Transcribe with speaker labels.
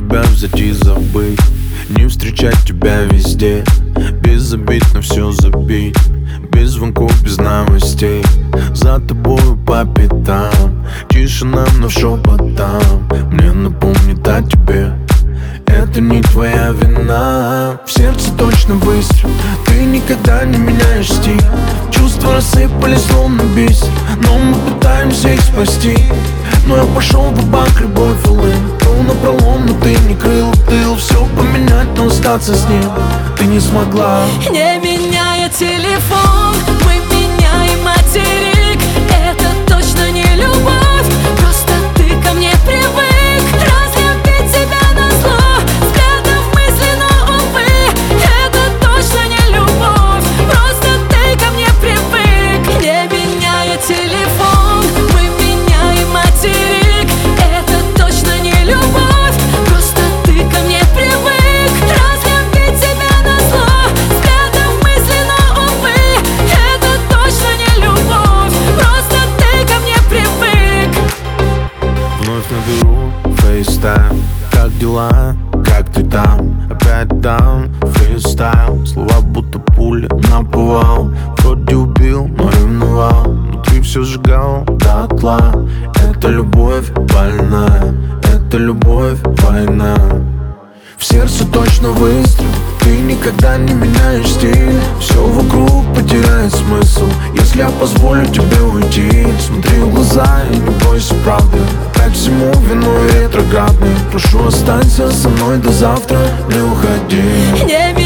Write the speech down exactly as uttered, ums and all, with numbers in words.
Speaker 1: тебя взять и забыть, не встречать тебя везде, без обид на все забить, без звонков, без новостей, за тобою по пятам, тишина, но шепотам мне напомнит о тебе. Это не твоя вина. В сердце точно выстрел, ты никогда не меняешь стиль. Чувства рассыпались словно бисер, но мы пытаемся их спасти. Но я пошел в банк, любовь улыб, был напролом, но ты не крыл тыл. Все поменять, но остаться с ним ты не смогла.
Speaker 2: Не меняя телефон, мы меняем материк. Это точно не любовь, просто ты ко мне привык. Разлюбить тебя назло, взглядом мысленно, увы. Это точно не любовь, просто ты ко мне привык. Не меняя телефон, мы меняем материк. Это точно не любовь, просто ты ко мне привык. Разлюбить тебя назло, взглядом мысленно, увы. Это точно не любовь, просто ты ко мне привык.
Speaker 1: Вновь наберу фейстайм. Как дела? Как ты там? Опять там фристайл. Слова будто пули наповал. Вроде убил, но ревновал. Внутри все сжигал дотла. Это любовь больная, это любовь война. В сердце точно выстрел, ты никогда не меняешь стиль. Все вокруг потеряет смысл, если я позволю тебе уйти. Смотри в глаза и не бойся правды, опять всему виной ретроградный. Прошу, останься со мной до завтра, не уходи.
Speaker 2: Не